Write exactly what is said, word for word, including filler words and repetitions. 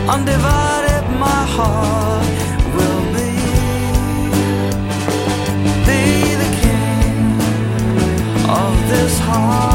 undivided my heart will be. Be the king of this heart.